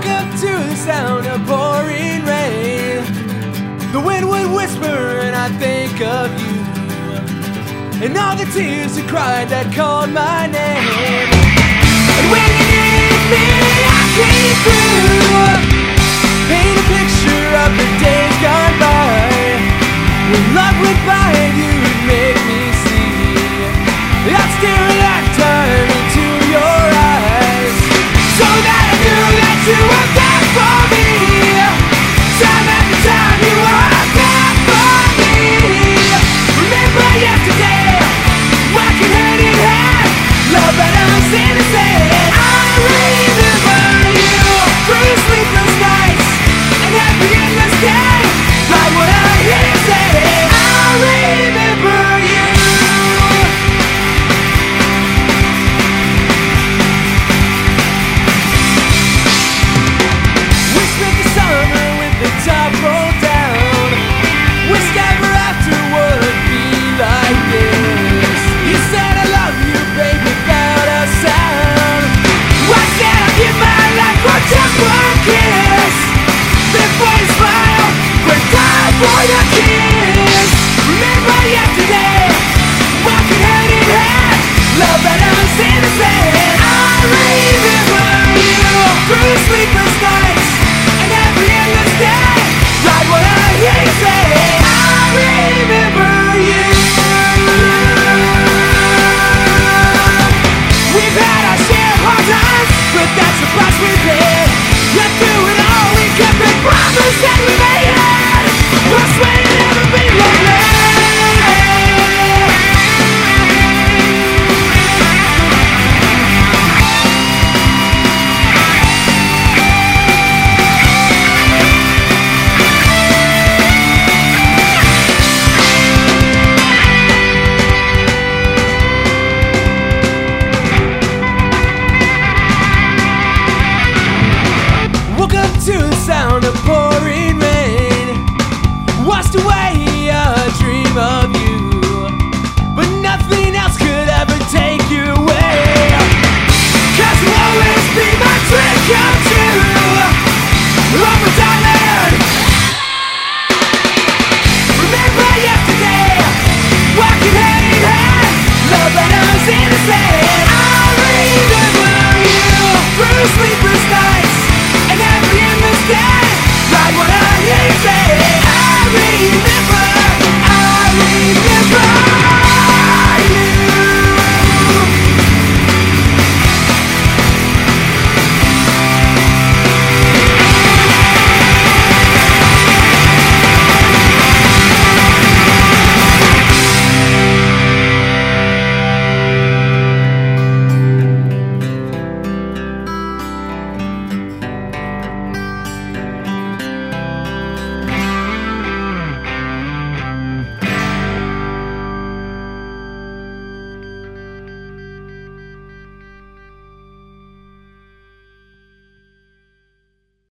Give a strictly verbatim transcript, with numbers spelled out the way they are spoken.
woke up to the sound of pouring rain. The wind would whisper and I'd think of you, and all the tears that cried that called my name. And when you needed me, I came through. Paint a picture of the days gone by, when love would bind you and make me see. I'd stare a lifetime into your eyes, so that I knew that you were there for me. Time after time you were there for me. Remember yesterday, walking hand in hand, love that I was innocent. I remember you through sleepless nights and happy endless days, like what I hear you say. I remember you. We spent the summer with the top rolled down. Wished ever after would be like this. You said I love you, baby, without a sound. I said I'd give my life for just one kiss. Live for your smile, but die for your kiss. Remember yesterday, walking hand in hand, love that I was innocent. I remember you through sleepless nights and every endless day, like what I hear you say. I remember you. We've had our share of hard times, but that's the price we paid. Let's do it all, we kept the promise that we made.